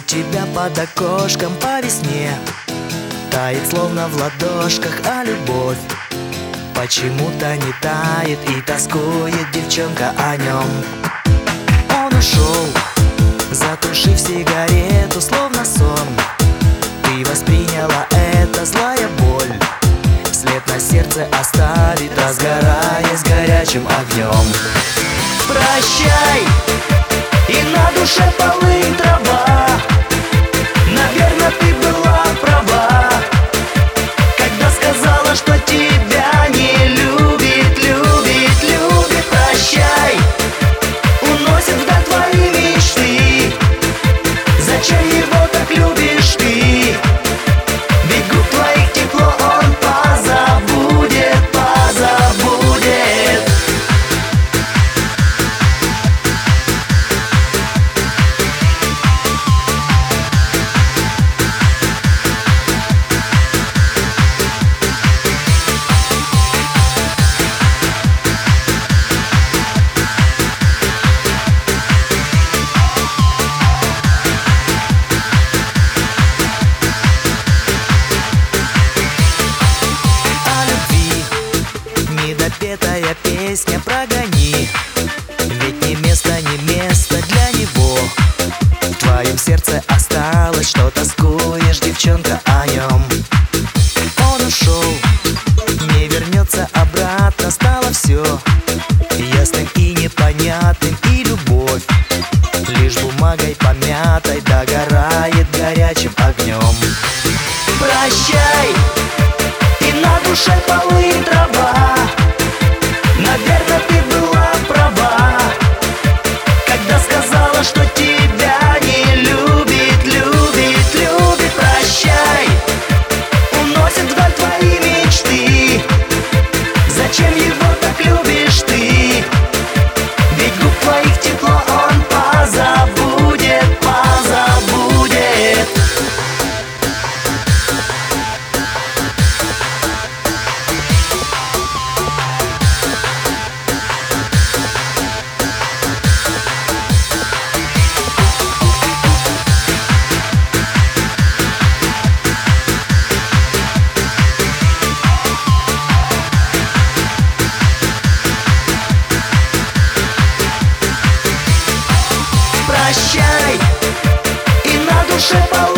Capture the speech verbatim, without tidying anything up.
тебя под окошком по весне тает словно в ладошках, а любовь почему-то не тает, и тоскует девчонка о нем. Он ушел, затушив сигарету, словно сон. Ты восприняла это, злая боль след на сердце оставит, разгораясь горячим огнем. Прощай, и на душе полынь трава. Наверно, ты была права, когда сказала, что тебя не любит, любит, любит. Прощай, уносит вдаль твои мечты. Зачем его так любишь ты? Ведь губ твоих тепло он позабудет, позабудет. Недопетая песня прогони, ведь ни место, ни место для него. В твоем сердце осталось, что тоскуешь, девчонка, о нем. Он ушел, не вернется обратно, стало все ясным и непонятным, и любовь лишь бумагой помятой догорает горячим огнем. Прощай, и на душе полынь трава. Наверно, ты была права, когда сказала, что тебя не любит, любит, любит. Прощай, уносит вдаль твои мечты. Зачем его так любишь ты? Ведь губ твоих тепло он позабудет, позабудет. Прощай, и на душе полы.